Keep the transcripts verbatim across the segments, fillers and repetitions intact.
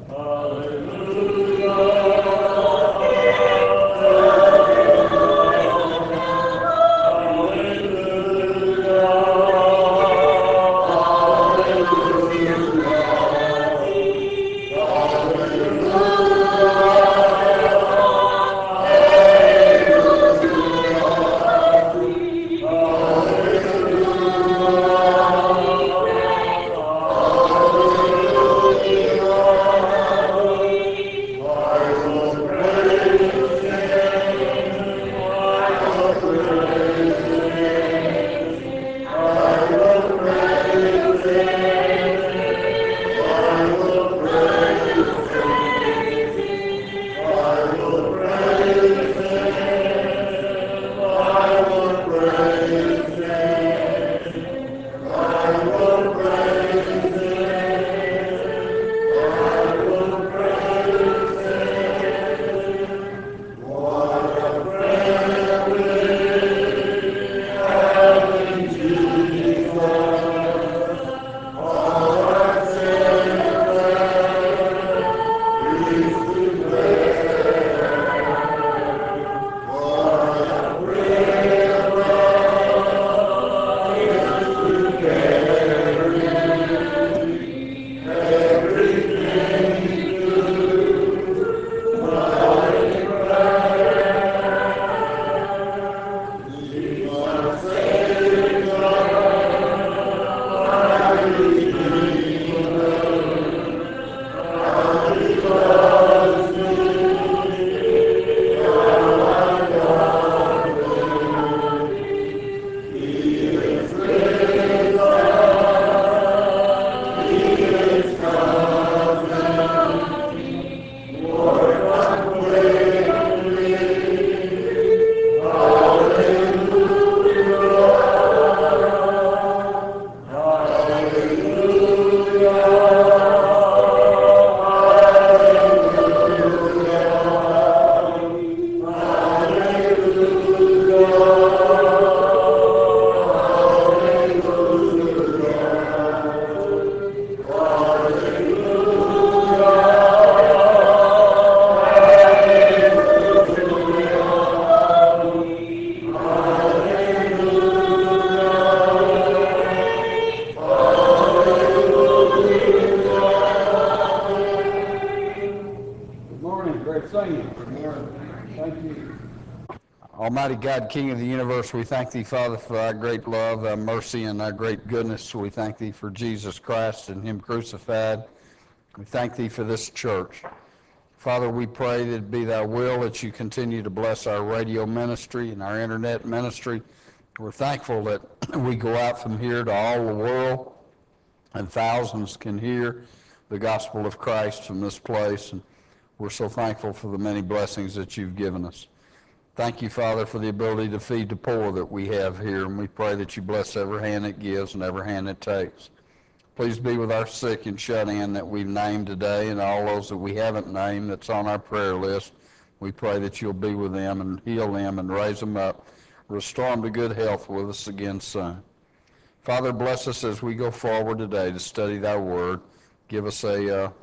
Almighty God, King of the universe, we thank thee, Father, for thy great love, thy mercy, and thy great goodness. We thank thee for Jesus Christ and him crucified. We thank thee for this church. Father, we pray that it be thy will that you continue to bless our radio ministry and our internet ministry. We're thankful that we go out from here to all the world, and thousands can hear the gospel of Christ from this place. And we're so thankful for the many blessings that you've given us. Thank you, Father, for the ability to feed the poor that we have here, and we pray that you bless every hand that gives and every hand that takes. Please be with our sick and shut in that we've named today, and all those that we haven't named that's on our prayer list. We pray that you'll be with them and heal them and raise them up, restore them to good health with us again soon. Father, bless us as we go forward today to study thy word. Give us a, uh,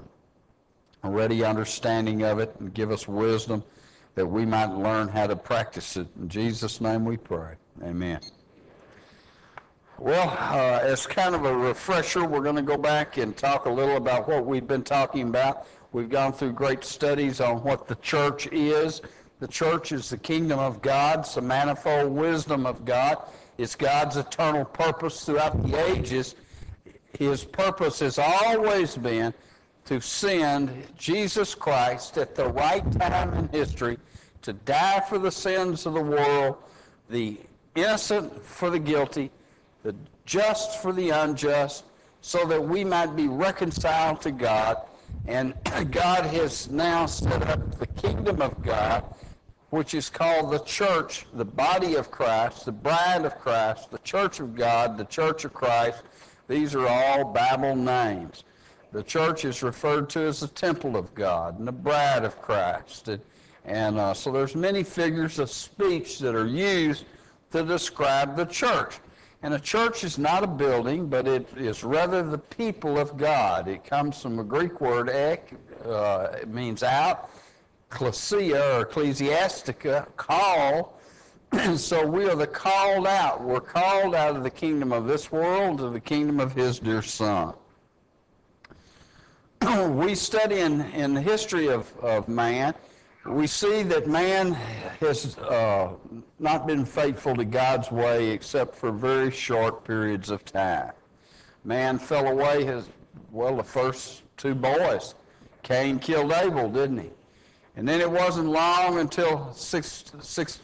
a ready understanding of it, and give us wisdom that we might learn how to practice it. In Jesus' name we pray. Amen. Well, uh, as kind of a refresher, we're going to go back and talk a little about what we've been talking about. We've gone through great studies on what the church is. The church is the kingdom of God. It's the manifold wisdom of God. It's God's eternal purpose throughout the ages. His purpose has always been to send Jesus Christ at the right time in history to die for the sins of the world, the innocent for the guilty, the just for the unjust, so that we might be reconciled to God. And God has now set up the kingdom of God, which is called the church, the body of Christ, the bride of Christ, the church of God, the church of Christ. These are all Bible names. The church is referred to as the temple of God and the bride of Christ. And, and uh, so there's many figures of speech that are used to describe the church. And a church is not a building, but it is rather the people of God. It comes from a Greek word, ek, uh, it means out, klesia or ecclesiastica, call. So we are the called out. We're called out of the kingdom of this world to the kingdom of his dear Son. We study in, in the history of, of man, we see that man has uh, not been faithful to God's way except for very short periods of time. Man fell away, his, well, the first two boys. Cain killed Abel, didn't he? And then it wasn't long until six, six,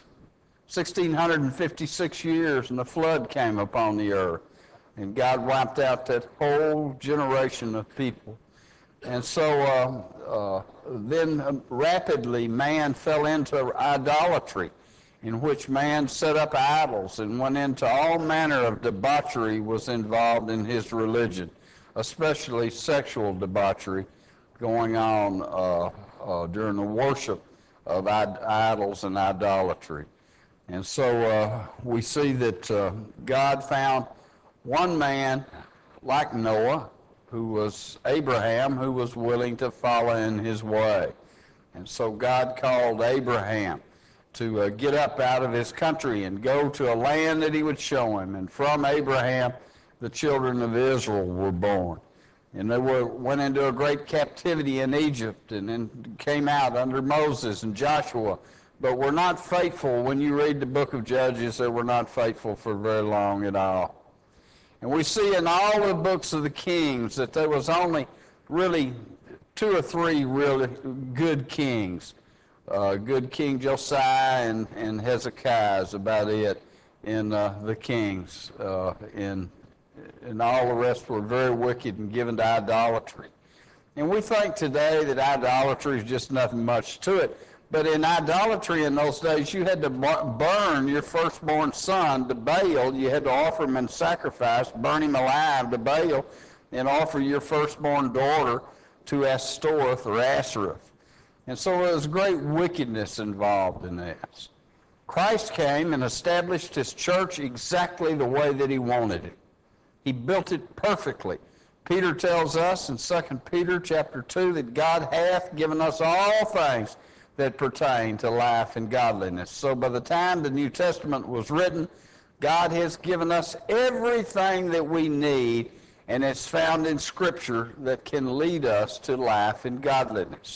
sixteen fifty-six years and the flood came upon the earth. And God wiped out that whole generation of people. And so uh, uh, then uh, rapidly man fell into idolatry, in which man set up idols and went into all manner of debauchery was involved in his religion, especially sexual debauchery going on uh, uh, during the worship of id- idols and idolatry. And so uh, we see that uh, God found one man like Noah, who was Abraham, who was willing to follow in his way. And so God called Abraham to uh, get up out of his country and go to a land that he would show him. And from Abraham, the children of Israel were born. And they were, went into a great captivity in Egypt and then came out under Moses and Joshua, but were not faithful. When you read the book of Judges, they were not faithful for very long at all. And we see in all the books of the kings that there was only really two or three really good kings. Uh, good King Josiah and, and Hezekiah is about it in uh, the kings. Uh, in, and all the rest were very wicked and given to idolatry. And we think today that idolatry is just nothing much to it. But in idolatry in those days, you had to burn your firstborn son to Baal. You had to offer him in sacrifice, burn him alive to Baal, and offer your firstborn daughter to Ashtoreth or Ashereth. And so there was great wickedness involved in this. Christ came and established his church exactly the way that he wanted it. He built it perfectly. Peter tells us in Second Peter chapter two that God hath given us all things that pertain to life and godliness. So by the time the New Testament was written, God has given us everything that we need, and it's found in Scripture that can lead us to life and godliness.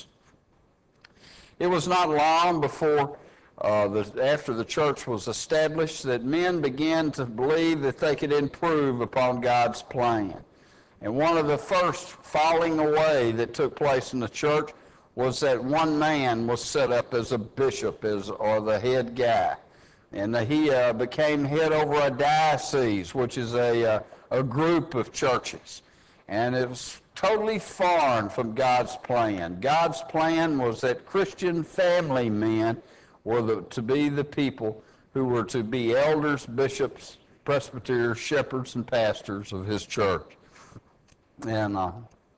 It was not long before, uh, the, after the church was established, that men began to believe that they could improve upon God's plan. And one of the first falling away that took place in the church was that one man was set up as a bishop as, or the head guy. And he uh, became head over a diocese, which is a, uh, a group of churches. And it was totally foreign from God's plan. God's plan was that Christian family men were the, to be the people who were to be elders, bishops, presbyters, shepherds, and pastors of his church. And uh,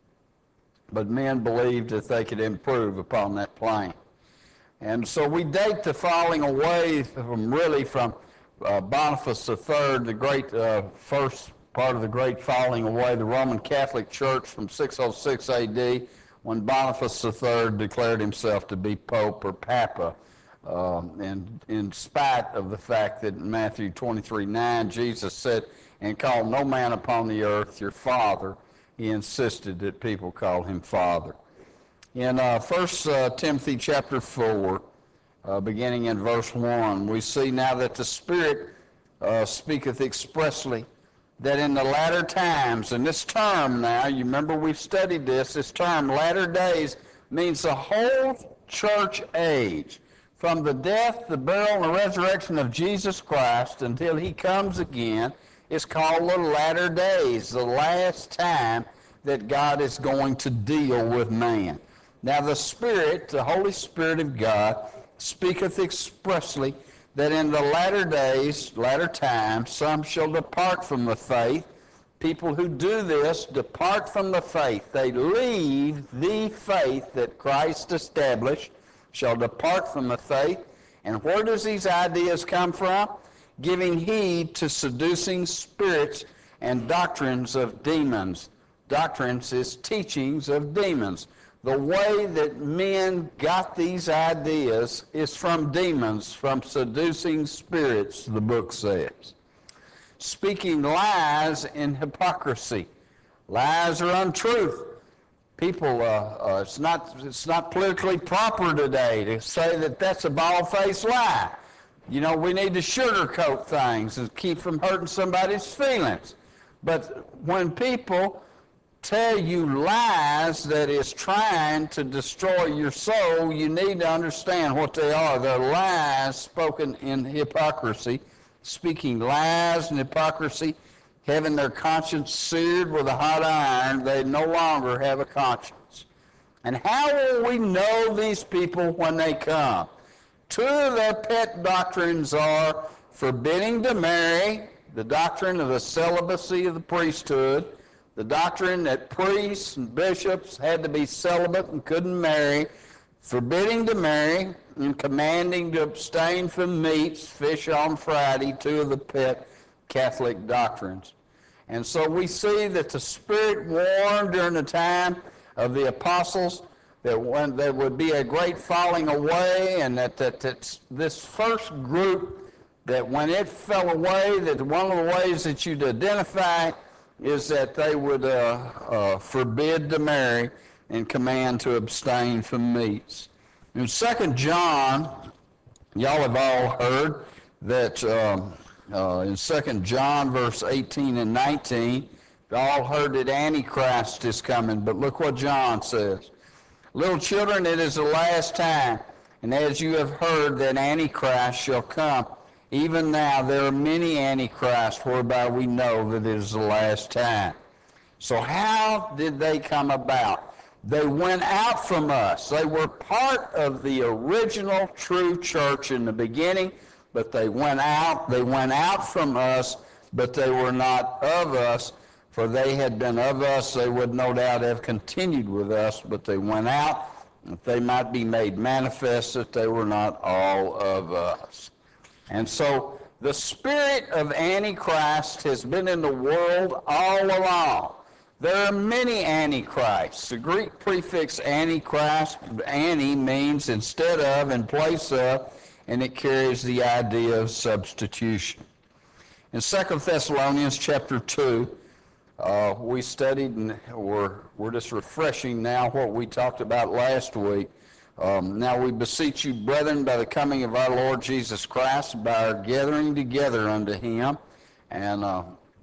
but men believed that they could improve upon that plan. And so we date the falling away from really from uh, Boniface the Third, the great uh, first part of the great falling away, the Roman Catholic Church from six oh six A D, when Boniface the Third declared himself to be Pope or Papa. Um, and in spite of the fact that in Matthew twenty-three nine, Jesus said, "And call no man upon the earth your father," he insisted that people call him Father. In uh, First uh, Timothy chapter four, uh, beginning in verse one, we see now that the Spirit uh, speaketh expressly that in the latter times, and this term now, you remember we've studied this, this term latter days means the whole church age, from the death, the burial, and the resurrection of Jesus Christ until he comes again. It's called the latter days, the last time that God is going to deal with man. Now the Spirit, the Holy Spirit of God, speaketh expressly that in the latter days, latter times, some shall depart from the faith. People who do this depart from the faith. They leave the faith that Christ established, shall depart from the faith. And where does these ideas come from? giving heed to seducing spirits and doctrines of demons. Doctrines is teachings of demons. The way that men got these ideas is from demons, from seducing spirits, the book says. Speaking lies and hypocrisy. Lies are untruth. People, uh, uh, it's not it's not politically proper today to say that that's a bald-faced lie. You know, we need to sugarcoat things and keep from hurting somebody's feelings. But when people tell you lies that is trying to destroy your soul, you need to understand what they are. They're lies spoken in hypocrisy, speaking lies and hypocrisy, having their conscience seared with a hot iron. They no longer have a conscience. And how will we know these people when they come? Two of their pet doctrines are forbidding to marry, the doctrine of the celibacy of the priesthood, the doctrine that priests and bishops had to be celibate and couldn't marry, forbidding to marry, and commanding to abstain from meats, fish on Friday, two of the pet Catholic doctrines. And so we see that the Spirit warned during the time of the apostles that when there would be a great falling away, and that, that, that this first group, that when it fell away, that one of the ways that you'd identify is that they would uh, uh, forbid to marry and command to abstain from meats. In Second John, y'all have all heard that um, uh, in Second John verse eighteen and nineteen, you all heard that Antichrist is coming, but look what John says. Little children, it is the last time, and as you have heard that Antichrist shall come, even now there are many Antichrists whereby we know that it is the last time. So how did they come about? They went out from us. They were part of the original true church in the beginning, but they went out. They went out from us, but they were not of us. For they had been of us, they would no doubt have continued with us, but they went out, that they might be made manifest that they were not all of us. And so the spirit of Antichrist has been in the world all along. There are many Antichrists. The Greek prefix Antichrist, anti, means instead of, in place of, and it carries the idea of substitution. In Second Thessalonians chapter two, uh, we studied, and we're, we're just refreshing now what we talked about last week. Um, now we beseech you, brethren, by the coming of our Lord Jesus Christ, by our gathering together unto him. And uh,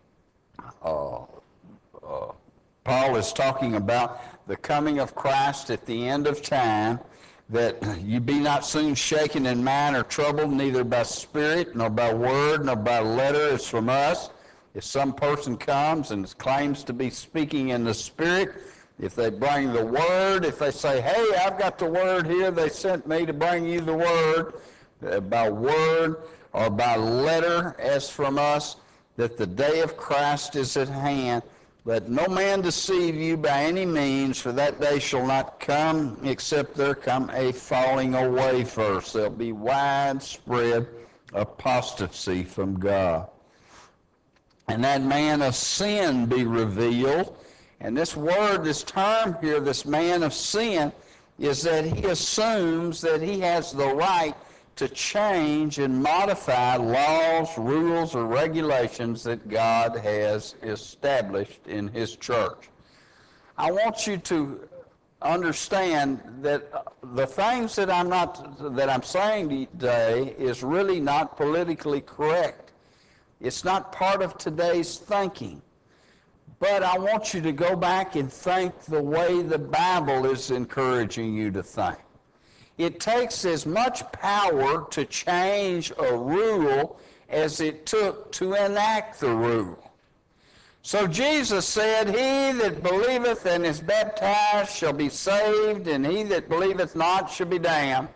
uh, uh, Paul is talking about the coming of Christ at the end of time, that you be not soon shaken in mind or troubled, neither by spirit, nor by word, nor by letter as from us. If some person comes and claims to be speaking in the Spirit, if they bring the word, if they say, hey, I've got the word here, they sent me to bring you the word, uh, by word or by letter as from us, that the day of Christ is at hand. Let no man deceive you by any means, for that day shall not come except there come a falling away first. There'll be widespread apostasy from God. And that man of sin be revealed. And this word, this term here, this man of sin, is that he assumes that he has the right to change and modify laws, rules, or regulations that God has established in his church. I want you to understand that the things that I'm not that I'm saying today is really not politically correct. It's not part of today's thinking. But I want you to go back and think the way the Bible is encouraging you to think. It takes as much power to change a rule as it took to enact the rule. So Jesus said, he that believeth and is baptized shall be saved, and he that believeth not shall be damned.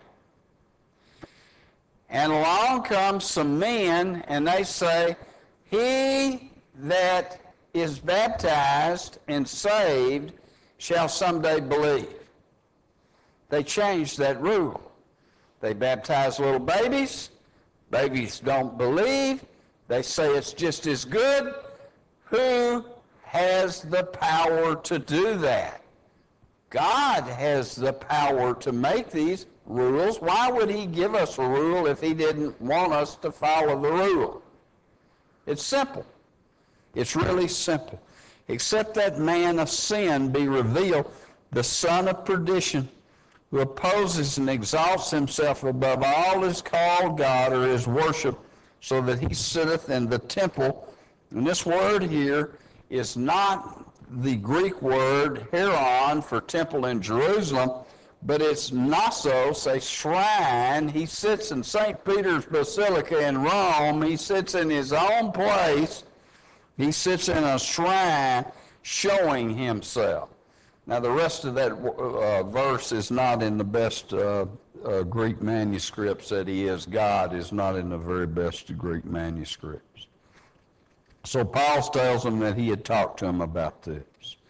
And along comes some men, and they say, he that is baptized and saved shall someday believe. They changed that rule. They baptize little babies. Babies don't believe. They say it's just as good. Who has the power to do that? God has the power to make these rules. Why would he give us a rule if he didn't want us to follow the rule? It's simple. It's really simple. Except that man of sin be revealed, the son of perdition, who opposes and exalts himself above all is called God or is worship, so that he sitteth in the temple. And this word here is not the Greek word heron for temple in Jerusalem, but it's nasos, a shrine. He sits in Saint Peter's Basilica in Rome. He sits in his own place. He sits in a shrine showing himself. Now, the rest of that uh, verse is not in the best uh, uh, Greek manuscripts that he is. God is not in the very best Greek manuscripts. So Paul tells them that he had talked to him about this.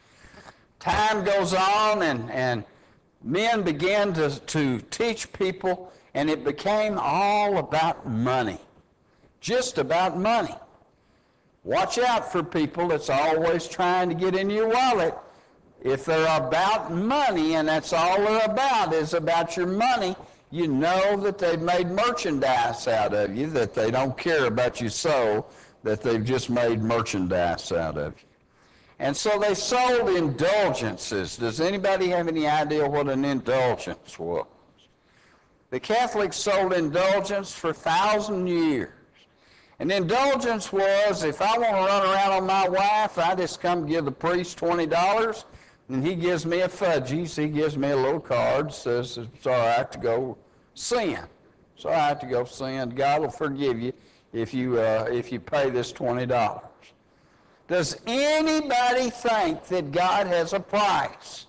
Time goes on, and, and men began to, to teach people, and it became all about money. Just about money. Watch out for people that's always trying to get in your wallet. If they're about money, and that's all they're about, is about your money, you know that they've made merchandise out of you, that they don't care about your soul, that they've just made merchandise out of you. And so they sold indulgences. Does anybody have any idea what an indulgence was? The Catholics sold indulgence for a thousand years. An indulgence was, if I want to run around on my wife, I just come give the priest twenty dollars, and he gives me a fudgies. He gives me a little card, says it's all right to go sin. It's all right to go sin. God will forgive you if you, uh, if you pay this twenty dollars. Does anybody think that God has a price?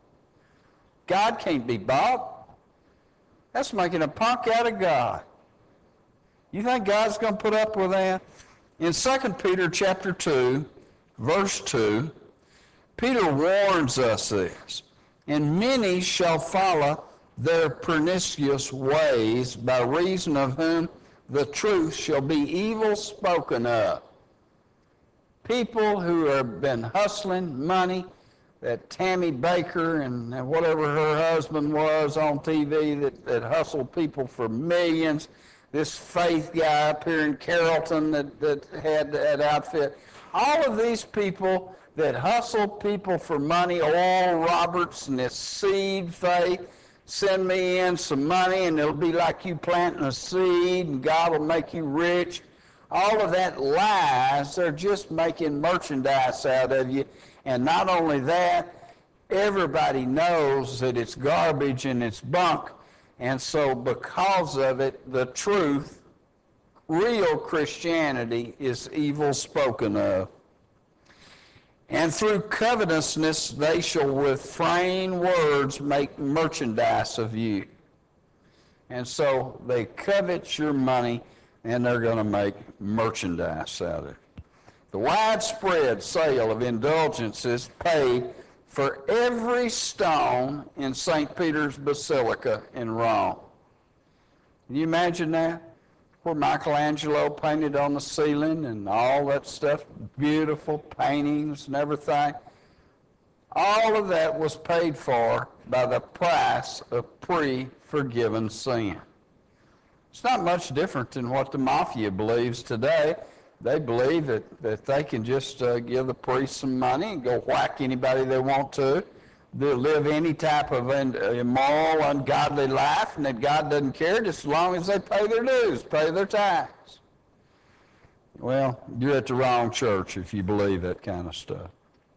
God can't be bought. That's making a punk out of God. You think God's going to put up with that? In Second Peter chapter two, verse two, Peter warns us this. And many shall follow their pernicious ways, by reason of whom the truth shall be evil spoken of. People who have been hustling money, that Tammy Baker and whatever her husband was on T V that, that hustled people for millions, this Faith guy up here in Carrollton that, that had that outfit. All of these people that hustle people for money, Oral Roberts and this seed faith, send me in some money and it'll be like you planting a seed and God will make you rich. All of that lies. They're just making merchandise out of you. And not only that, everybody knows that it's garbage and it's bunk. And so because of it, the truth, real Christianity, is evil spoken of. And through covetousness they shall with frain words make merchandise of you. And so they covet your money, and they're going to make merchandise out of it. The widespread sale of indulgences paid for every stone in Saint Peter's Basilica in Rome. Can you imagine that? Where Michelangelo painted on the ceiling and all that stuff, beautiful paintings and everything. All of that was paid for by the price of pre-forgiven sin. It's not much different than what the mafia believes today. They believe that, that they can just uh, give the priest some money and go whack anybody they want to. They'll live any type of immoral, ungodly life, and that God doesn't care just as long as they pay their dues, pay their tithes. Well, you're at the wrong church if you believe that kind of stuff.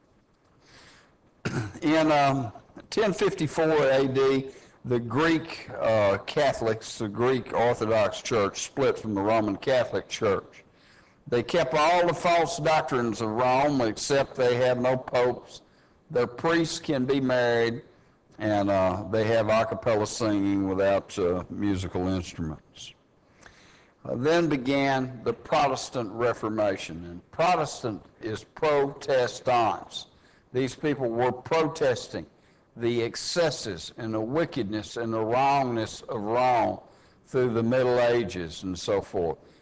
In um, ten fifty-four A D, the Greek uh, Catholics, the Greek Orthodox Church, split from the Roman Catholic Church. They kept all the false doctrines of Rome, except they have no popes. Their priests can be married, and uh, they have a cappella singing without uh, musical instruments. Uh, then began the Protestant Reformation, and Protestant is protestants. These people were protesting the excesses and the wickedness and the wrongness of Rome through the Middle Ages and so forth.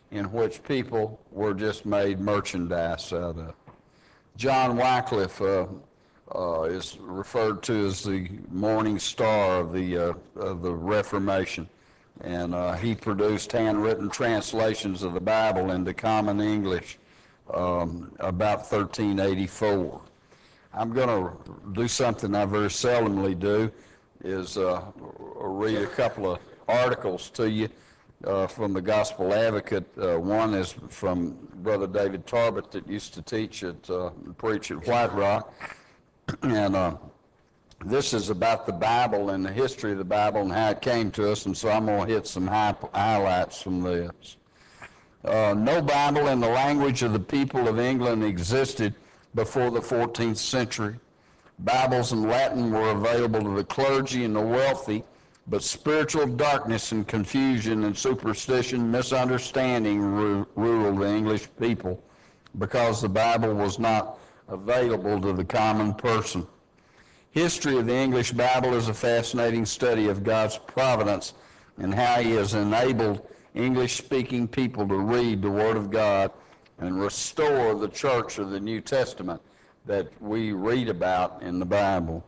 in which people were just made merchandise out of. John Wycliffe uh, uh, is referred to as the morning star of the, uh, of the Reformation. And uh, he produced handwritten translations of the Bible into common English um, about thirteen eighty-four. I'm going to do something I very seldomly do, is uh, read a couple of articles to you uh, from the Gospel Advocate. Uh, one is from Brother David Tarbert that used to teach at, uh, preach at White Rock. And uh, this is about the Bible and the history of the Bible and how it came to us, and so I'm going to hit some high, highlights from this. Uh, no Bible in the language of the people of England existed before the fourteenth century. Bibles in Latin were available to the clergy and the wealthy, but spiritual darkness and confusion and superstition, misunderstanding ru- ruled the English people because the Bible was not available to the common person. History of the English Bible is a fascinating study of God's providence and how he has enabled English-speaking people to read the Word of God and restore the church of the New Testament that we read about in the Bible.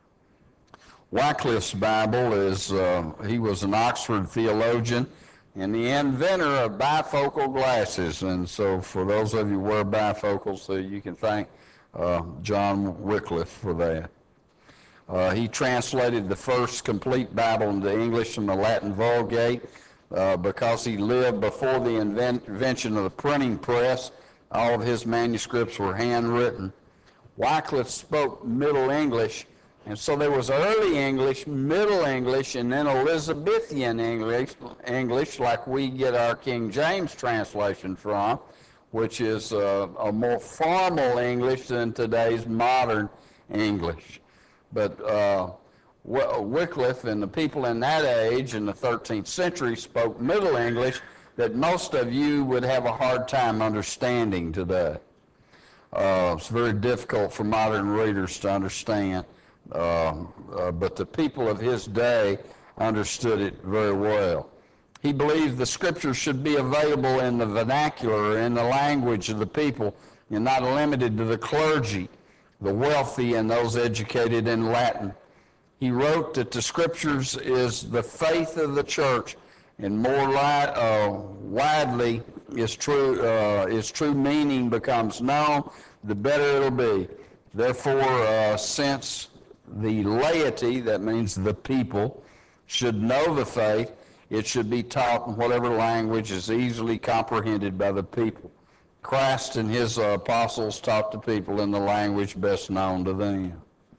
Wycliffe's Bible is, uh, he was an Oxford theologian and the inventor of bifocal glasses. And so for those of you who wear bifocals, uh, you can thank uh, John Wycliffe for that. Uh, he translated the first complete Bible into English from the Latin Vulgate. Uh, because he lived before the invent- invention of the printing press, all of his manuscripts were handwritten. Wycliffe spoke Middle English, and so there was early English, Middle English, and then Elizabethan English, English like we get our King James translation from, which is uh, a more formal English than today's modern English. But uh, Wycliffe and the people in that age in the thirteenth century spoke Middle English that most of you would have a hard time understanding today. Uh, it's very difficult for modern readers to understand, uh, uh, but the people of his day understood it very well. He believed the scriptures should be available in the vernacular, in the language of the people, and not limited to the clergy, the wealthy, and those educated in Latin. He wrote that the scriptures is the faith of the church, and more li- uh, widely is true, uh, its true meaning becomes known, the better it'll be. Therefore, uh, since the laity, that means the people, should know the faith, it should be taught in whatever language is easily comprehended by the people. Christ and his uh, apostles taught the people in the language best known to them.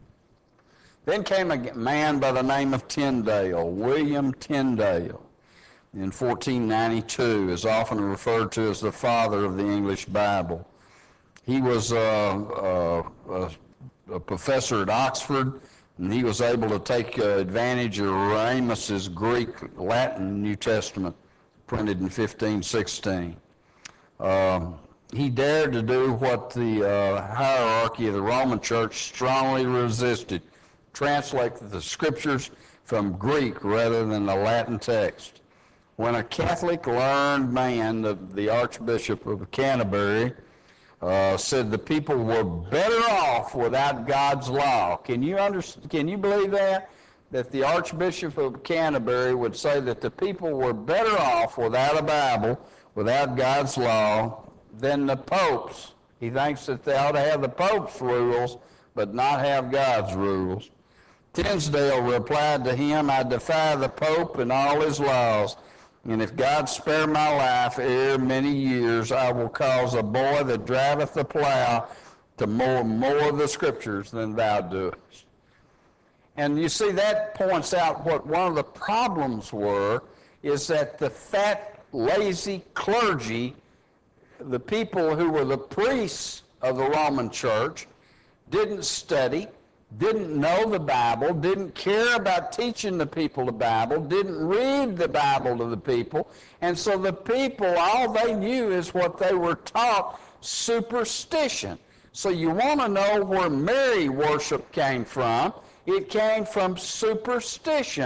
Then came a man by the name of Tyndale, William Tyndale, in fourteen ninety-two, is often referred to as the father of the English Bible. He was uh, uh, a, a professor at Oxford, and he was able to take uh, advantage of Ramus's Greek Latin New Testament, printed in fifteen sixteen. Um, he dared to do what the uh, hierarchy of the Roman Church strongly resisted: translate the scriptures from Greek rather than the Latin text. When a Catholic learned man, the, the Archbishop of Canterbury, uh, said the people were better off without God's law. Can you understand, can you believe that? That the Archbishop of Canterbury would say that the people were better off without a Bible, without God's law, than the popes. He thinks that they ought to have the Pope's rules, but not have God's rules. Tyndale replied to him, I defy the Pope and all his laws, and if God spare my life ere many years, I will cause a boy that driveth the plow to more, more of the scriptures than thou doest. And you see, that points out what one of the problems were, is that the fat, lazy clergy, the people who were the priests of the Roman Church, didn't study, didn't know the Bible, didn't care about teaching the people the Bible, didn't read the Bible to the people, and so the people, all they knew is what they were taught, superstition. So you want to know where Mary worship came from? It came from superstition.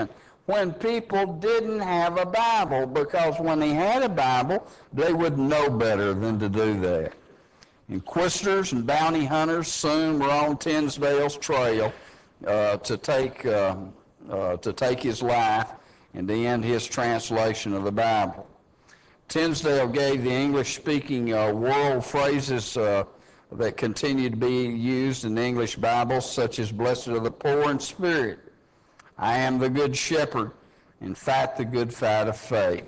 when people didn't have a Bible, because when they had a Bible, they would know better than to do that. Inquisitors and bounty hunters soon were on Tinsdale's trail uh, to take uh, uh, to take his life and to end his translation of the Bible. Tinsdale gave the English-speaking uh, world phrases uh, that continue to be used in the English Bible, such as "Blessed are the poor in spirit," "I am the good shepherd," and "Fight the good fight of faith."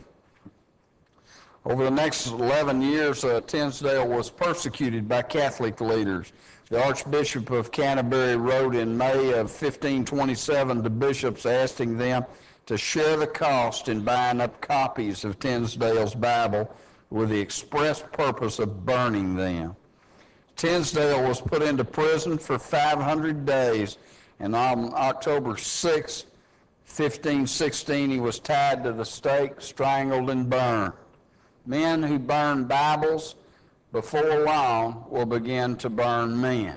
Over the next eleven years, uh, Tinsdale was persecuted by Catholic leaders. The Archbishop of Canterbury wrote in May of fifteen twenty-seven to bishops asking them to share the cost in buying up copies of Tinsdale's Bible with the express purpose of burning them. Tinsdale was put into prison for five hundred days, and on October sixth, fifteen sixteen, he was tied to the stake, strangled, and burned. Men who burn Bibles before long will begin to burn men.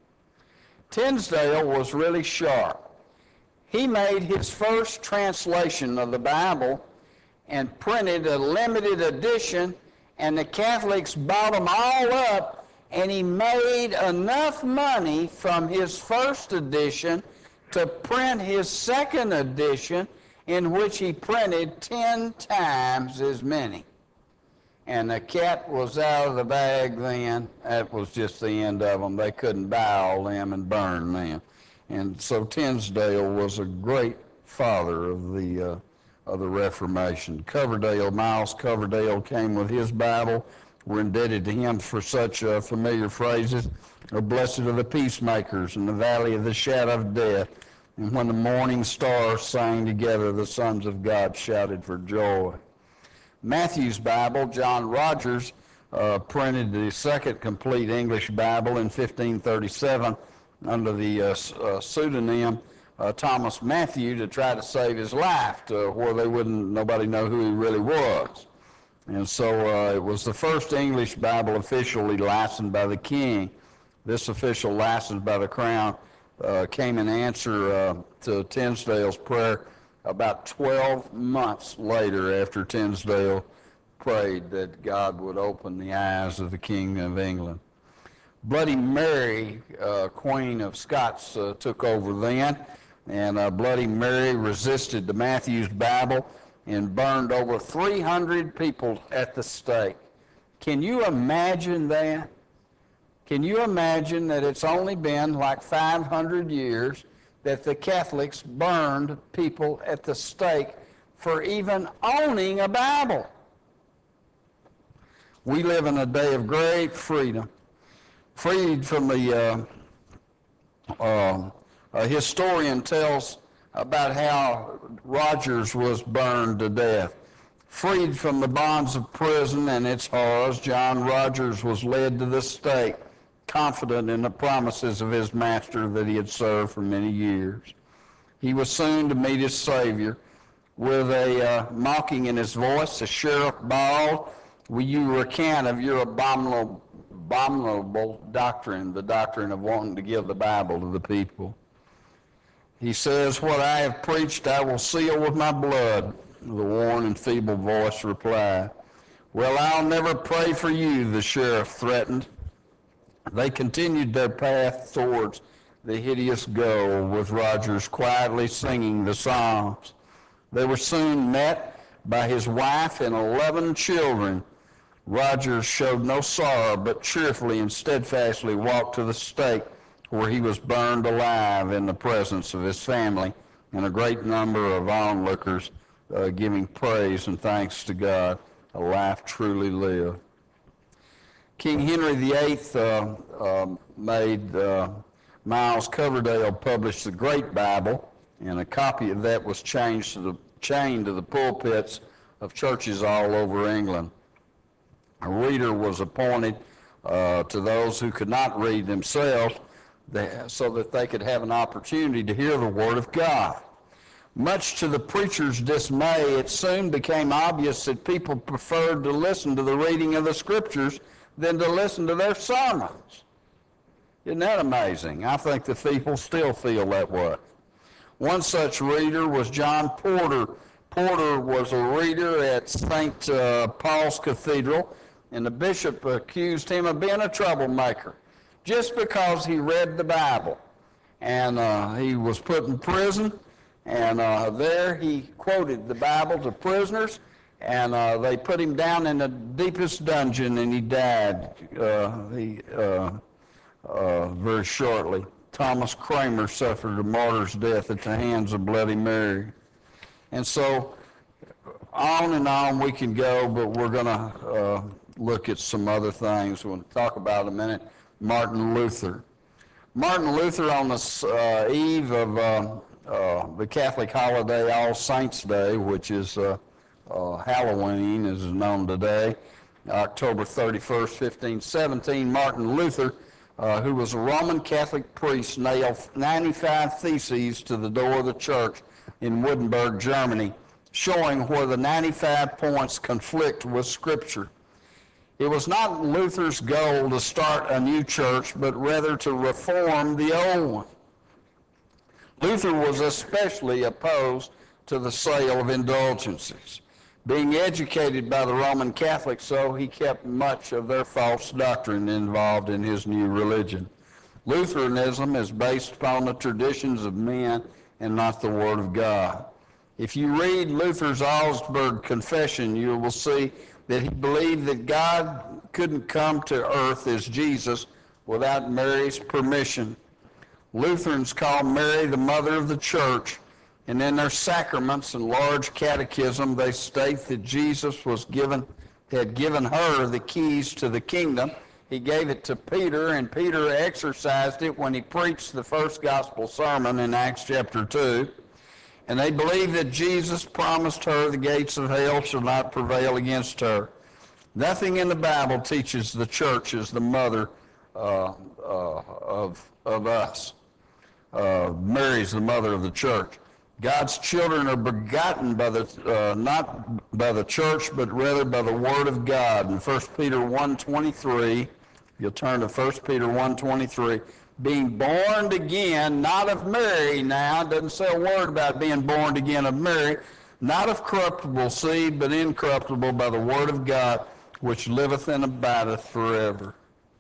Tinsdale was really sharp. He made his first translation of the Bible and printed a limited edition, and the Catholics bought them all up, and he made enough money from his first edition to print his second edition, in which he printed ten times as many. And the cat was out of the bag then. That was just the end of them. They couldn't buy all them and burn them. And so Tinsdale was a great father of the uh, of the Reformation. Coverdale, Miles Coverdale, came with his Bible. We're indebted to him for such uh, familiar phrases. "Oh, blessed are the peacemakers in the valley of the shadow of death. And when the morning stars sang together, the sons of God shouted for joy." Matthew's Bible, John Rogers, uh, printed the second complete English Bible in fifteen thirty-seven under the uh, uh, pseudonym uh, Thomas Matthew to try to save his life, to where they wouldn't, nobody know who he really was. And so uh, it was the first English Bible officially licensed by the king. This official license by the crown uh, came in answer uh, to Tinsdale's prayer about twelve months later, after Tinsdale prayed that God would open the eyes of the King of England. Bloody Mary, uh, Queen of Scots, uh, took over then, and uh, Bloody Mary resisted the Matthew's Bible and burned over three hundred people at the stake. Can you imagine that? Can you imagine that it's only been like five hundred years that the Catholics burned people at the stake for even owning a Bible? We live in a day of great freedom, freed from the, uh, uh, a historian tells about how Rogers was burned to death. Freed from the bonds of prison and its horrors, John Rogers was led to the stake, confident in the promises of his master that he had served for many years. He was soon to meet his Savior. With a uh, mocking in his voice, the sheriff bawled, "Will you recant of your abominable, abominable doctrine, the doctrine of wanting to give the Bible to the people?" He says, "What I have preached I will seal with my blood," the worn and feeble voice replied. "Well, I'll never pray for you," the sheriff threatened. They continued their path towards the hideous goal, with Rogers quietly singing the Psalms. They were soon met by his wife and eleven children. Rogers showed no sorrow, but cheerfully and steadfastly walked to the stake, where he was burned alive in the presence of his family and a great number of onlookers, uh, giving praise and thanks to God, a life truly lived. King Henry the Eighth uh, uh, made uh, Miles Coverdale publish the Great Bible, and a copy of that was changed to the, chained to the pulpits of churches all over England. A reader was appointed uh, to those who could not read themselves, so that they could have an opportunity to hear the Word of God. Much to the preacher's dismay, it soon became obvious that people preferred to listen to the reading of the Scriptures than to listen to their sermons. Isn't that amazing? I think the people still feel that way. One such reader was John Porter. Porter was a reader at Saint Uh, Paul's Cathedral, and the bishop accused him of being a troublemaker just because he read the Bible. And uh, he was put in prison, and uh, there he quoted the Bible to prisoners, and uh, they put him down in the deepest dungeon, and he died uh, he, uh, uh, very shortly. Thomas Cranmer suffered a martyr's death at the hands of Bloody Mary. And so on and on we can go, but we're going to uh, look at some other things. We'll talk about in a minute. Martin Luther. Martin Luther, on the uh, eve of uh, uh, the Catholic holiday All Saints' Day, which is uh, uh, Halloween, as is known today, October thirty-first, fifteen seventeen, Martin Luther, uh, who was a Roman Catholic priest, nailed ninety-five theses to the door of the church in Wittenberg, Germany, showing where the ninety-five points conflict with Scripture. It was not Luther's goal to start a new church, but rather to reform the old one. Luther was especially opposed to the sale of indulgences. Being educated by the Roman Catholics, so he kept much of their false doctrine involved in his new religion. Lutheranism is based upon the traditions of men and not the Word of God. If you read Luther's Augsburg Confession, you will see that he believed that God couldn't come to earth as Jesus without Mary's permission. Lutherans call Mary the mother of the church, and in their sacraments and large catechism, they state that Jesus was given, had given her the keys to the kingdom. He gave it to Peter, and Peter exercised it when he preached the first gospel sermon in Acts chapter two. And they believe that Jesus promised her the gates of hell shall not prevail against her. Nothing in the Bible teaches the church is the mother uh, uh, of, of us. Uh, Mary's the mother of the church. God's children are begotten by the uh, not by the church, but rather by the Word of God. In First Peter one twenty-three, you'll turn to First Peter one twenty-three. Being born again, not of Mary now, it doesn't say a word about being born again of Mary, not of corruptible seed, but incorruptible by the Word of God, which liveth and abideth forever.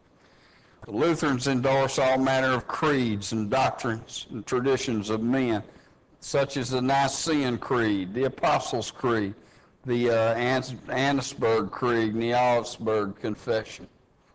The Lutherans endorse all manner of creeds and doctrines and traditions of men, such as the Nicene Creed, the Apostles' Creed, the uh, Annesburg Creed, and the Augsburg Confession.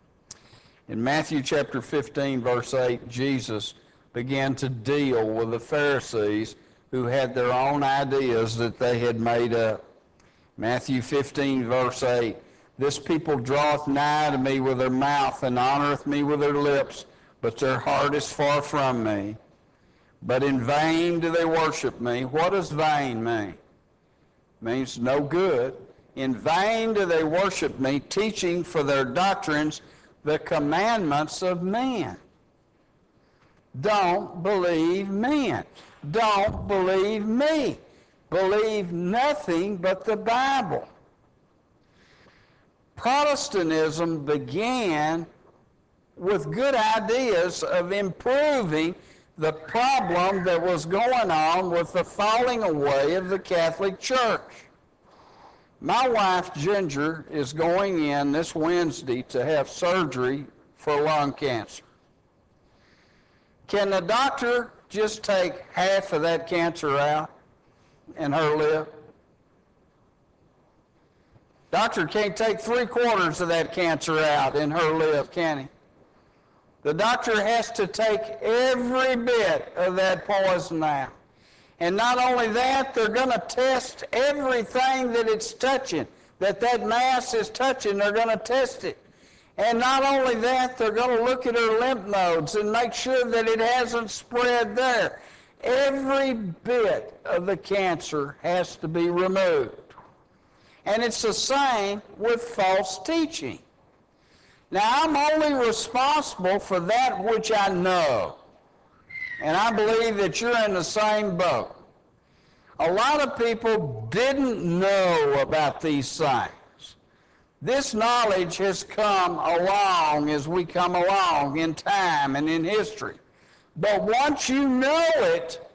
In Matthew chapter fifteen, verse eight, Jesus began to deal with the Pharisees who had their own ideas that they had made up. Matthew fifteen, verse eight, this people draweth nigh to me with their mouth and honoreth me with their lips, but their heart is far from me. But in vain do they worship me. What does vain mean? It means no good. In vain do they worship me, teaching for their doctrines the commandments of men. Don't believe men. Don't believe me. Believe nothing but the Bible. Protestantism began with good ideas of improving the problem that was going on with the falling away of the Catholic Church. My wife, Ginger, is going in this Wednesday to have surgery for lung cancer. Can the doctor just take half of that cancer out in her lip? Doctor can't take three quarters of that cancer out in her lip, can he? The doctor has to take every bit of that poison out. And not only that, they're going to test everything that it's touching, that that mass is touching, they're going to test it. And not only that, they're going to look at her lymph nodes and make sure that it hasn't spread there. Every bit of the cancer has to be removed. And it's the same with false teaching. Now, I'm only responsible for that which I know. And I believe that you're in the same boat. A lot of people didn't know about these things. This knowledge has come along as we come along in time and in history. But once you know it,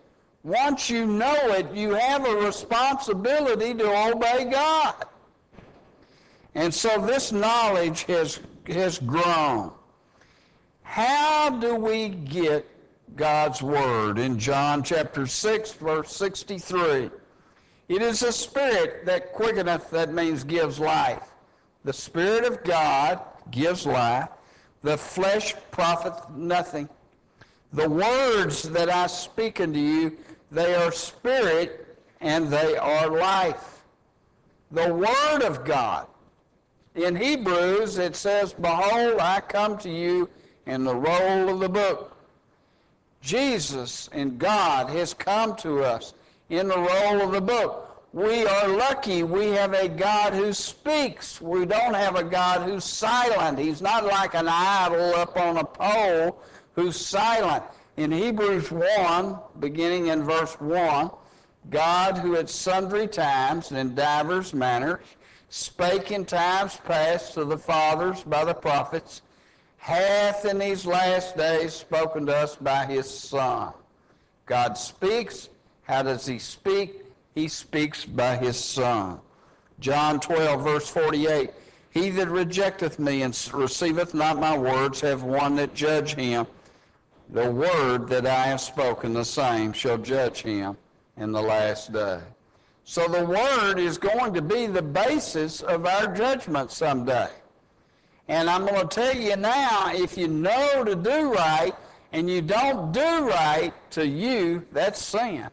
once you know it, you have a responsibility to obey God. And so this knowledge has, has grown. How do we get God's Word? In John chapter six, verse sixty-three, it is the Spirit that quickeneth, that means gives life. The Spirit of God gives life. The flesh profiteth nothing. The words that I speak unto you, they are spirit and they are life. The Word of God. In Hebrews, it says, behold, I come to you in the roll of the book. Jesus and God has come to us in the roll of the book. We are lucky we have a God who speaks. We don't have a God who's silent. He's not like an idol up on a pole who's silent. In Hebrews one, beginning in verse one, God, who at sundry times and in divers manners spake in times past to the fathers by the prophets, hath in these last days spoken to us by his Son. God speaks. How does he speak? He speaks by his Son. John twelve, verse forty-eight, he that rejecteth me and receiveth not my words have one that judge him. The word that I have spoken, the same shall judge him in the last day. So the Word is going to be the basis of our judgment someday. And I'm going to tell you now, if you know to do right and you don't do right, to you, that's sin.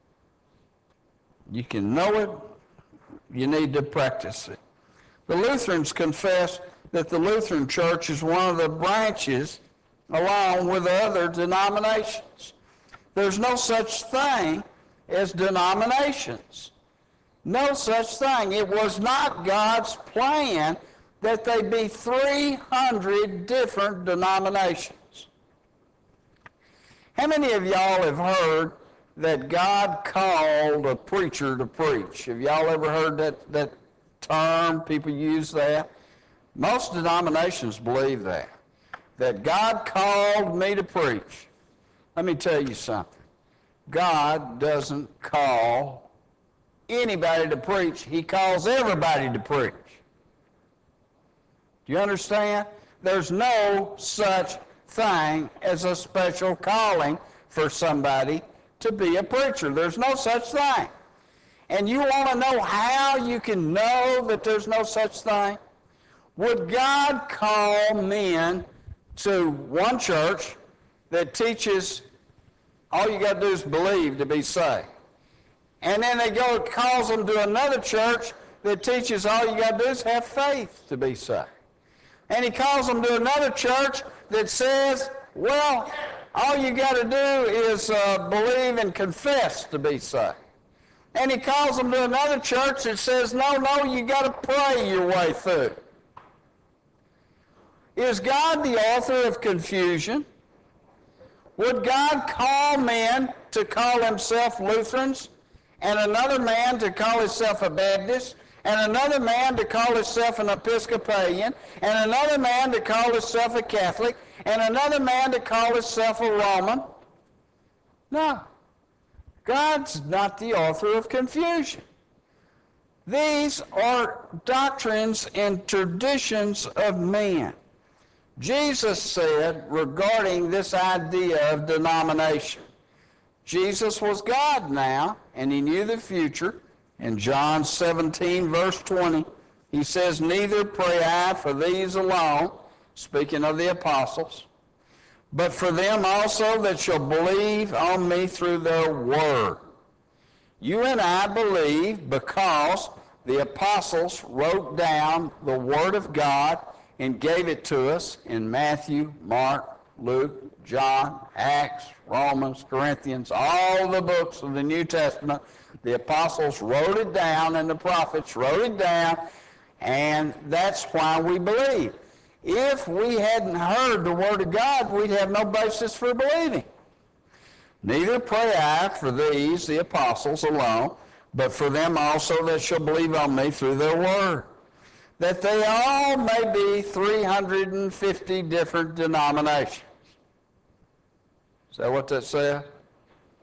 You can know it, you need to practice it. The Lutherans confess that the Lutheran Church is one of the branches along with other denominations. There's no such thing as denominations. No such thing. It was not God's plan that they be three hundred different denominations. How many of y'all have heard that God called a preacher to preach? Have y'all ever heard that, that term? People use that. Most denominations believe that. That God called me to preach. Let me tell you something. God doesn't call anybody to preach. He calls everybody to preach. Do you understand? There's no such thing as a special calling for somebody to be a preacher. There's no such thing. And you want to know how you can know that there's no such thing? Would God call men to one church that teaches all you got to do is believe to be saved? And then they go calls them to another church that teaches all you got to do is have faith to be saved. And he calls them to another church that says, well, all you got to do is uh, believe and confess to be saved. And he calls them to another church that says, no, no, you got to pray your way through. Is God the author of confusion? Would God call men to call himself Lutherans, and another man to call himself a Baptist, and another man to call himself an Episcopalian, and another man to call himself a Catholic, and another man to call himself a Roman? No. God's not the author of confusion. These are doctrines and traditions of man. Jesus said regarding this idea of denomination, Jesus was God now, and he knew the future. In John seventeen, verse twenty, he says, neither pray I for these alone, speaking of the apostles, but for them also that shall believe on me through their word. You and I believe because the apostles wrote down the word of God and gave it to us in Matthew, Mark, Luke, John, Acts, Romans, Corinthians, all the books of the New Testament. The apostles wrote it down and the prophets wrote it down, and that's why we believe. If we hadn't heard the word of God, we'd have no basis for believing. Neither pray I for these, the apostles alone, but for them also that shall believe on me through their word, that they all may be three hundred fifty different denominations. Is that what that says?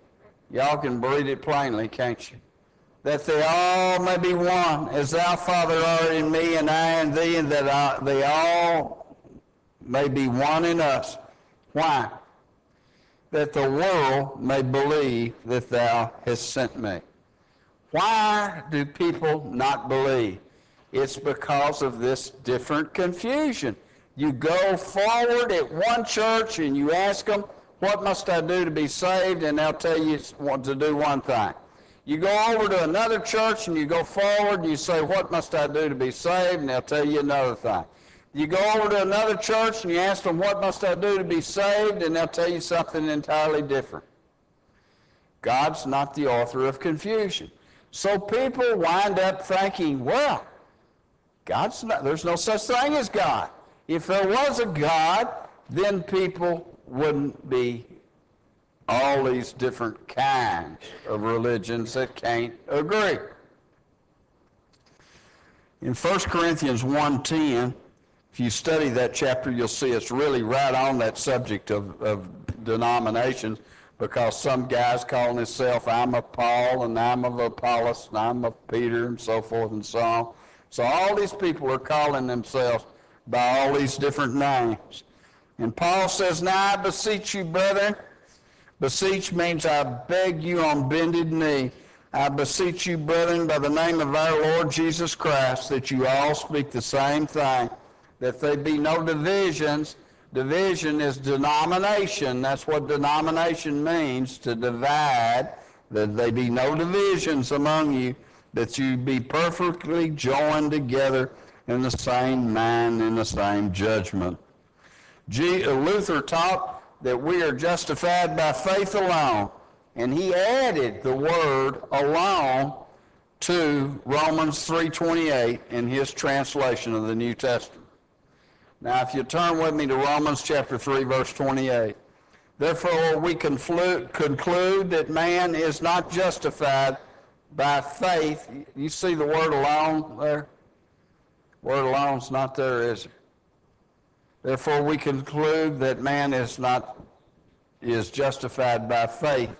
Y'all can read it plainly, can't you? That they all may be one, as thou, Father, art in me, and I in thee, and that I, they all may be one in us. Why? That the world may believe that thou hast sent me. Why do people not believe? It's because of this different confusion. You go forward at one church and you ask them, what must I do to be saved? And they'll tell you what to do one thing. You go over to another church and you go forward and you say, what must I do to be saved? And they'll tell you another thing. You go over to another church and you ask them, what must I do to be saved? And they'll tell you something entirely different. God's not the author of confusion. So people wind up thinking, well, God's not, there's no such thing as God. If there was a God, then people wouldn't be all these different kinds of religions that can't agree. In First Corinthians one ten, if you study that chapter, you'll see it's really right on that subject of, of denominations, because some guy's calling himself, I'm of Paul, and I'm of Apollos, and I'm of Peter, and so forth and so on. So all these people are calling themselves by all these different names. And Paul says, now I beseech you, brethren. Beseech means I beg you on bended knee. I beseech you, brethren, by the name of our Lord Jesus Christ, that you all speak the same thing, that there be no divisions. Division is denomination. That's what denomination means, to divide, that there be no divisions among you, that you be perfectly joined together in the same mind, in the same judgment. G. Luther taught that we are justified by faith alone, and he added the word alone to Romans three twenty-eight in his translation of the New Testament. Now, if you turn with me to Romans chapter three, verse twenty-eight. Therefore, we conclude, conclude that man is not justified by faith. You see the word alone there? Word alone's not there, is it? Therefore, we conclude that man is not is justified by faith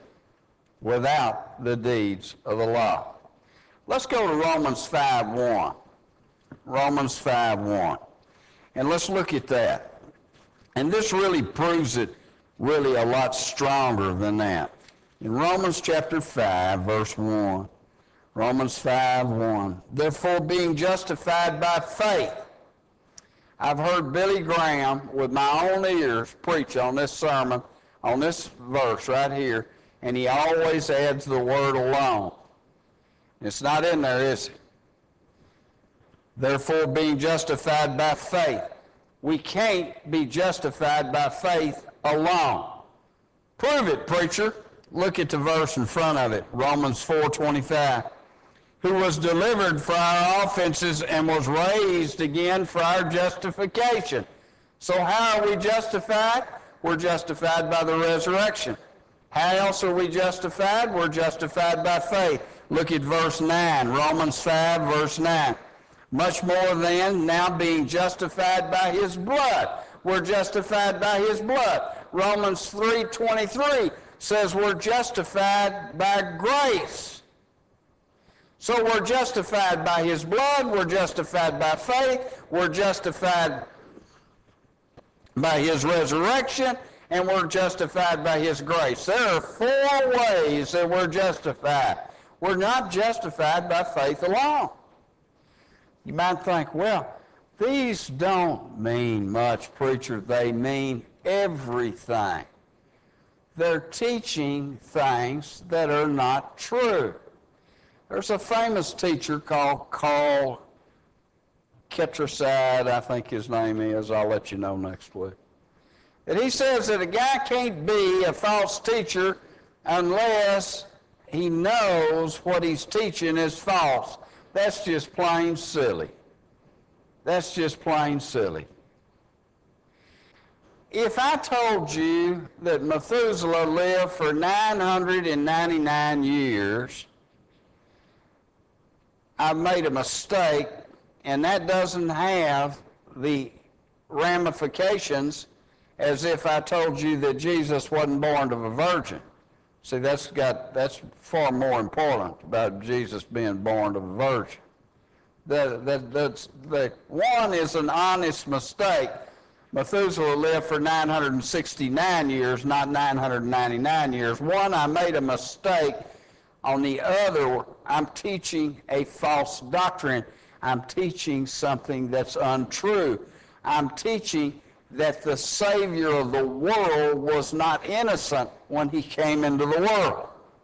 without the deeds of the law. Let's go to Romans five one. Romans five one. And let's look at that. And this really proves it really a lot stronger than that. In Romans chapter five, verse one. Romans five one. Therefore, being justified by faith. I've heard Billy Graham with my own ears preach on this sermon, on this verse right here, and he always adds the word alone. It's not in there, is it? Therefore, being justified by faith. We can't be justified by faith alone. Prove it, preacher. Look at the verse in front of it, Romans four twenty-five. Who was delivered for our offenses and was raised again for our justification. So how are we justified? We're justified by the resurrection. How else are we justified? We're justified by faith. Look at verse nine, Romans five, verse nine. Much more than now being justified by his blood. We're justified by his blood. Romans three twenty-three says we're justified by grace. So we're justified by his blood, we're justified by faith, we're justified by his resurrection, and we're justified by his grace. There are four ways that we're justified. We're not justified by faith alone. You might think, well, these don't mean much, preacher. They mean everything. They're teaching things that are not true. There's a famous teacher called Carl Ketracide, I think his name is. I'll let you know next week. And he says that a guy can't be a false teacher unless he knows what he's teaching is false. That's just plain silly. That's just plain silly. If I told you that Methuselah lived for nine hundred ninety-nine years, I've made a mistake, and that doesn't have the ramifications as if I told you that Jesus wasn't born of a virgin. See, that's got that's far more important about Jesus being born of a virgin. That, that, that's, that one is an honest mistake. Methuselah lived for nine hundred sixty-nine years, not nine hundred ninety-nine years. One, I made a mistake. On the other, I'm teaching a false doctrine. I'm teaching something that's untrue. I'm teaching that the Savior of the world was not innocent when he came into the world.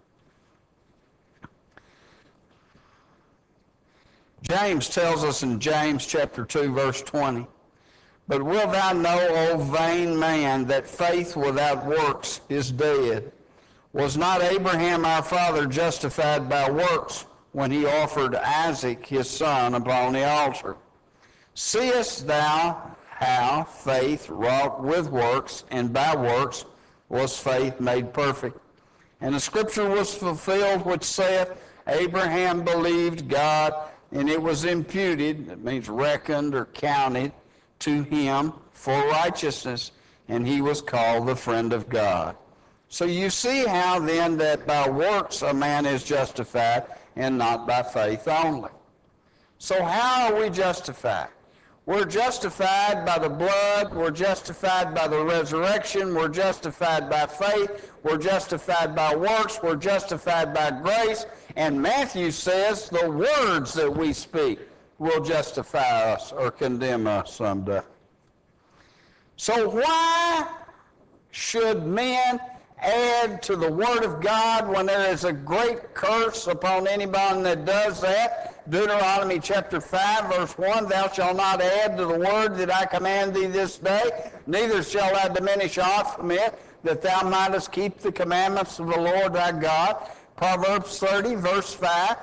James tells us in James chapter two, verse twenty, "But wilt thou know, O vain man, that faith without works is dead? Was not Abraham our father justified by works when he offered Isaac his son upon the altar? Seest thou how faith wrought with works, and by works was faith made perfect? And the scripture was fulfilled which saith, Abraham believed God, and it was imputed," that means reckoned or counted, "to him for righteousness, and he was called the friend of God." So you see how then that by works a man is justified, and not by faith only. So how are we justified? We're justified by the blood, we're justified by the resurrection, we're justified by faith, we're justified by works, we're justified by grace, and Matthew says the words that we speak will justify us or condemn us someday. So why should men add to the Word of God when there is a great curse upon anybody that does that? Deuteronomy chapter five, verse one, "Thou shalt not add to the word that I command thee this day, neither shalt thou diminish aught from it, that thou mightest keep the commandments of the Lord thy God." Proverbs thirty, verse five,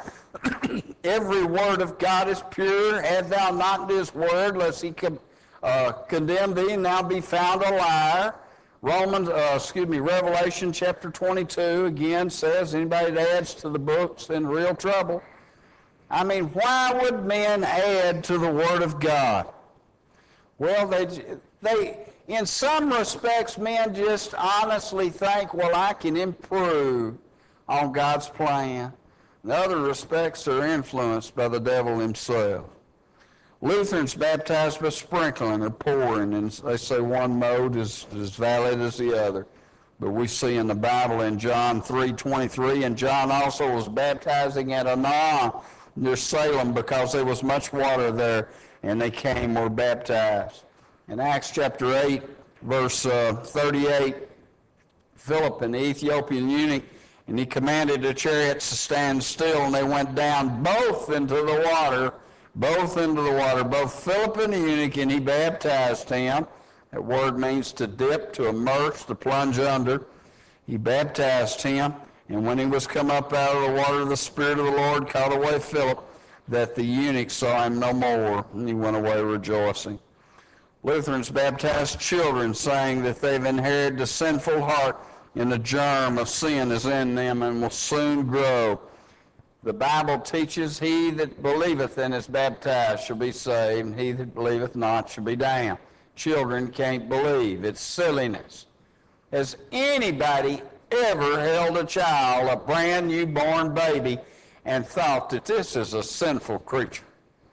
"Every word of God is pure. Add thou not to his word, lest he con- uh, condemn thee, and thou be found a liar." Romans, uh, excuse me, Revelation chapter twenty-two again says anybody that adds to the book's in real trouble. I mean, why would men add to the Word of God? Well, they, they, in some respects, men just honestly think, well, I can improve on God's plan. In other respects, they're influenced by the devil himself. Lutherans baptize by sprinkling or pouring, and they say one mode is as valid as the other. But we see in the Bible in John three twenty-three, and John also was baptizing at Anan near Salem because there was much water there, and they came were baptized. In Acts chapter eight, verse uh, thirty-eight, Philip, an Ethiopian eunuch, and he commanded the chariots to stand still, and they went down both into the water, both into the water, both Philip and the eunuch, and he baptized him. That word means to dip, to immerse, to plunge under. He baptized him, and when he was come up out of the water, the Spirit of the Lord caught away Philip, that the eunuch saw him no more, and he went away rejoicing. Lutherans baptize children, saying that they've inherited the sinful heart, and the germ of sin is in them and will soon grow. The Bible teaches, he that believeth and is baptized shall be saved, and he that believeth not shall be damned. Children can't believe. It's silliness. Has anybody ever held a child, a brand new born baby, and thought that this is a sinful creature?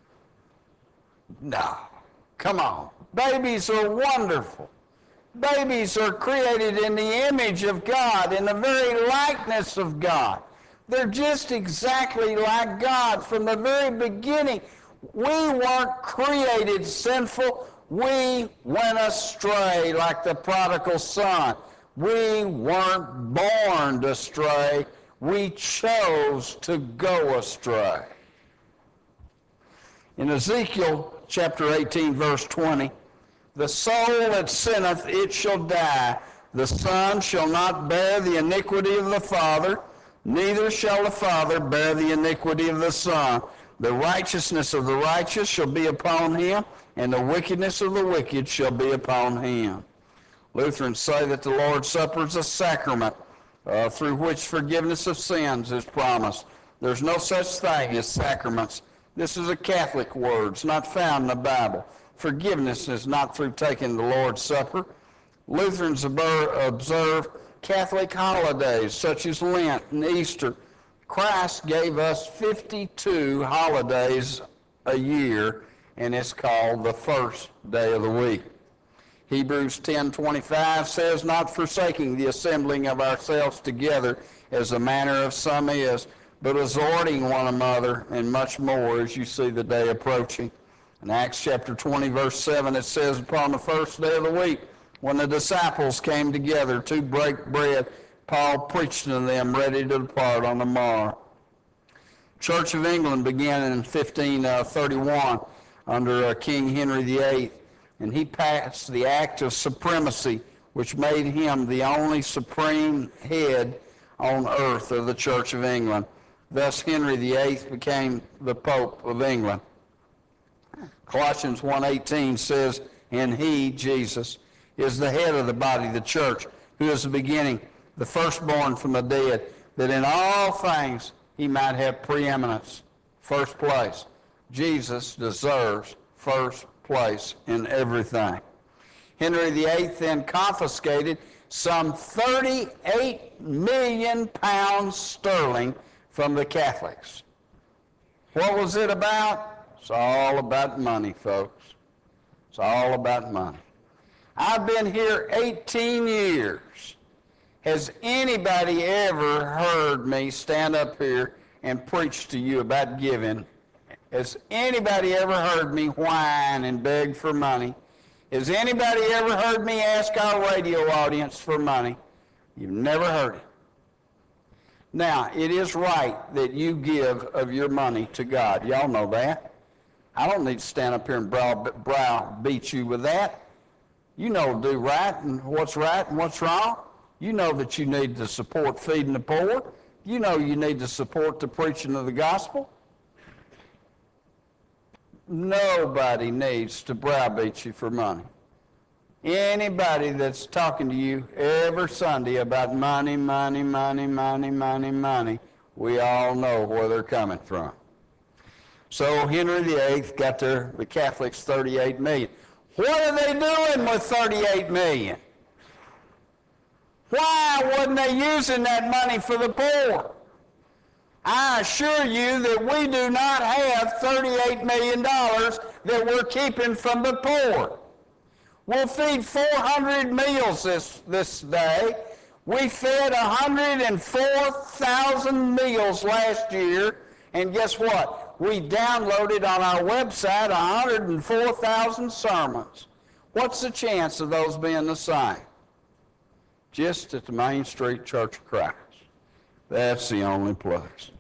No. Come on. Babies are wonderful. Babies are created in the image of God, in the very likeness of God. They're just exactly like God from the very beginning. We weren't created sinful. We went astray like the prodigal son. We weren't born astray. We chose to go astray. In Ezekiel chapter eighteen, verse twenty, "The soul that sinneth, it shall die. The son shall not bear the iniquity of the father, neither shall the father bear the iniquity of the son. The righteousness of the righteous shall be upon him, and the wickedness of the wicked shall be upon him." Lutherans say that the Lord's Supper is a sacrament uh, through which forgiveness of sins is promised. There's no such thing as sacraments. This is a Catholic word. It's not found in the Bible. Forgiveness is not through taking the Lord's Supper. Lutherans observe Catholic holidays such as Lent and Easter, Christ gave us fifty-two holidays a year, and it's called the first day of the week. Hebrews ten twenty-five says, not forsaking the assembling of ourselves together as the manner of some is, but exhorting one another, and much more as you see the day approaching. In Acts chapter twenty, verse seven, it says, upon the first day of the week, when the disciples came together to break bread, Paul preached to them, ready to depart on the morrow. Church of England began in fifteen thirty-one under uh, King Henry the eighth, and he passed the Act of Supremacy, which made him the only supreme head on earth of the Church of England. Thus, Henry the eighth became the Pope of England. Colossians one eighteen says, and he, Jesus, is the head of the body, the church, who is the beginning, the firstborn from the dead, that in all things he might have preeminence, first place. Jesus deserves first place in everything. Henry the eighth then confiscated some thirty-eight million pounds sterling from the Catholics. What was it about? It's all about money, folks. It's all about money. I've been here eighteen years. Has anybody ever heard me stand up here and preach to you about giving? Has anybody ever heard me whine and beg for money? Has anybody ever heard me ask our radio audience for money? You've never heard it. Now, it is right that you give of your money to God. Y'all know that. I don't need to stand up here and brow, brow beat you with that. You know to do right and what's right and what's wrong. You know that you need to support feeding the poor. You know you need to support the preaching of the gospel. Nobody needs to browbeat you for money. Anybody that's talking to you every Sunday about money, money, money, money, money, money, we all know where they're coming from. So Henry the eighth got their, the Catholics thirty-eight million. What are they doing with thirty-eight million? Why wasn't they using that money for the poor? I assure you that we do not have thirty-eight million dollars that we're keeping from the poor. We'll feed four hundred meals this, this day. We fed one hundred four thousand meals last year, and guess what? We downloaded on our website one hundred four thousand sermons. What's the chance of those being the same? Just at the Main Street Church of Christ. That's the only place.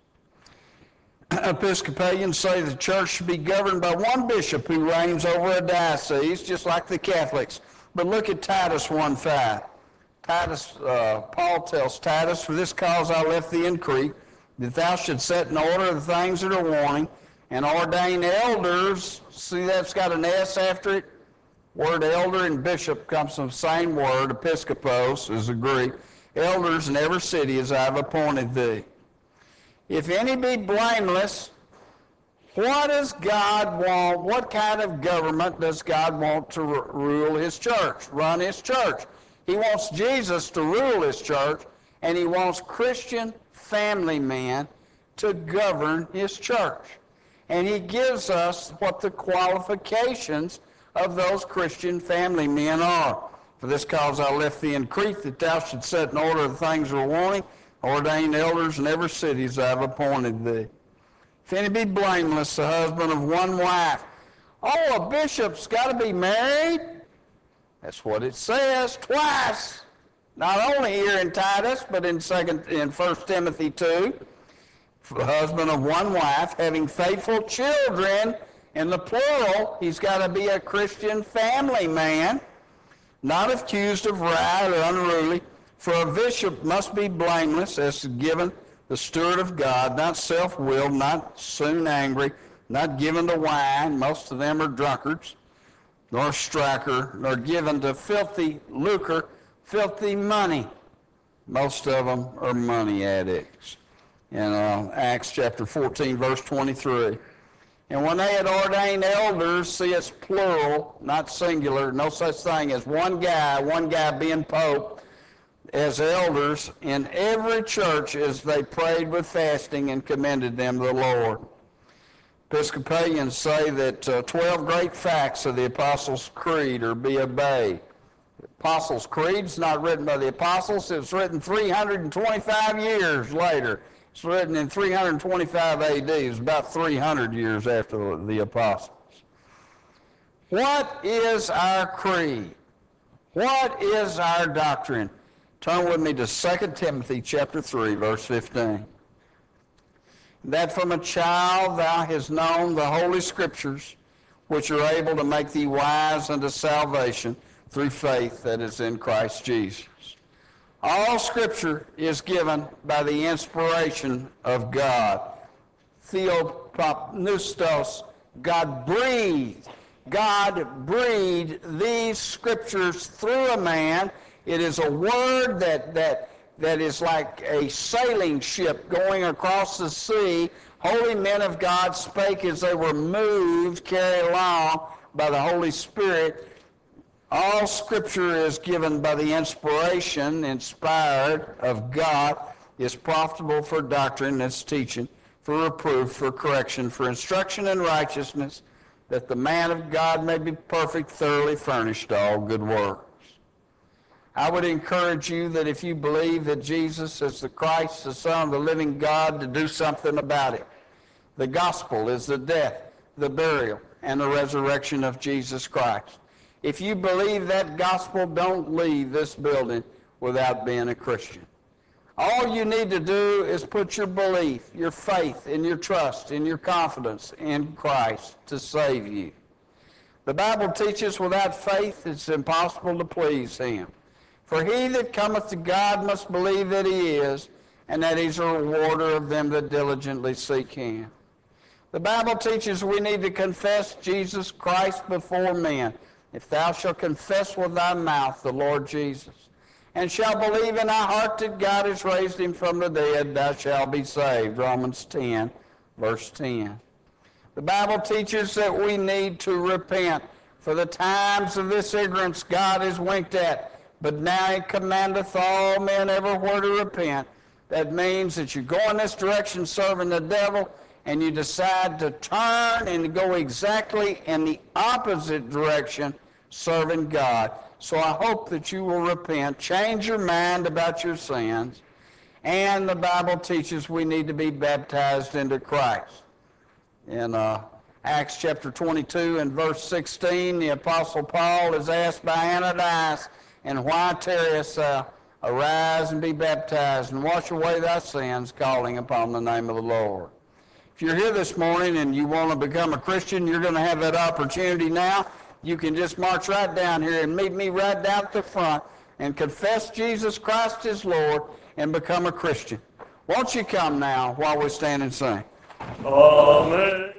Episcopalians say the church should be governed by one bishop who reigns over a diocese, just like the Catholics. But look at Titus one five. Titus, uh, Paul tells Titus, for this cause I left thee in Crete, that thou should set in order the things that are wanting, and ordain elders. See, that's got an S after it. Word elder and bishop comes from the same word. Episkopos is the Greek. Elders in every city as I have appointed thee. If any be blameless, what does God want? What kind of government does God want to r- rule his church, run his church? He wants Jesus to rule his church, and he wants Christian family men to govern his church. And he gives us what the qualifications of those Christian family men are. For this cause I left thee in Crete, that thou should set in order the things that are wanting, ordain elders in every city as I have appointed thee. If any be blameless, the husband of one wife. Oh, a bishop's got to be married? That's what it says twice. Not only here in Titus, but in second in First Timothy two. For the husband of one wife, having faithful children, in the plural, he's got to be a Christian family man, not accused of riot or unruly. For a bishop must be blameless, as given the steward of God, not self-willed, not soon angry, not given to wine. Most of them are drunkards, nor striker, nor given to filthy lucre, filthy money. Most of them are money addicts. In uh, Acts chapter fourteen, verse twenty-three. And when they had ordained elders, see it's plural, not singular, no such thing as one guy, one guy being pope. as elders in every church as they prayed with fasting and commended them to the Lord. Episcopalians say that uh, twelve great facts of the Apostles' Creed are be obeyed. The Apostles' Creed is not written by the Apostles. It was written three hundred twenty-five years later. It's written in three hundred twenty-five A D. It's about three hundred years after the Apostles. What is our creed? What is our doctrine? Turn with me to Second Timothy chapter three, verse fifteen. That from a child thou hast known the Holy Scriptures, which are able to make thee wise unto salvation through faith that is in Christ Jesus. All Scripture is given by the inspiration of God. Theopneustos, God breathed. God breathed these Scriptures through a man. It is a word that, that, that is like a sailing ship going across the sea. Holy men of God spake as they were moved, carried along by the Holy Spirit. All Scripture is given by the inspiration, inspired of God, is profitable for doctrine, its teaching, for reproof, for correction, for instruction in righteousness, that the man of God may be perfect, thoroughly furnished to all good works. I would encourage you that if you believe that Jesus is the Christ, the Son of the living God, to do something about it. The gospel is the death, the burial, and the resurrection of Jesus Christ. If you believe that gospel, don't leave this building without being a Christian. All you need to do is put your belief, your faith, and your trust, and your confidence in Christ to save you. The Bible teaches without faith it's impossible to please Him. For he that cometh to God must believe that He is, and that He's a rewarder of them that diligently seek Him. The Bible teaches we need to confess Jesus Christ before men. If thou shalt confess with thy mouth the Lord Jesus, and shalt believe in thy heart that God has raised Him from the dead, thou shalt be saved. Romans ten, verse ten. The Bible teaches that we need to repent. For the times of this ignorance God has winked at, but now He commandeth all men everywhere to repent. That means that you go in this direction serving the devil, and you decide to turn and go exactly in the opposite direction serving God. So I hope that you will repent, change your mind about your sins, and the Bible teaches we need to be baptized into Christ. In uh, Acts chapter twenty-two and verse sixteen, the Apostle Paul is asked by Ananias, and why tarriest thou? Arise and be baptized and wash away thy sins, calling upon the name of the Lord. If you're here this morning and you want to become a Christian, you're going to have that opportunity now. You can just march right down here and meet me right down at the front and confess Jesus Christ as Lord and become a Christian. Won't you come now while we stand and sing? Amen.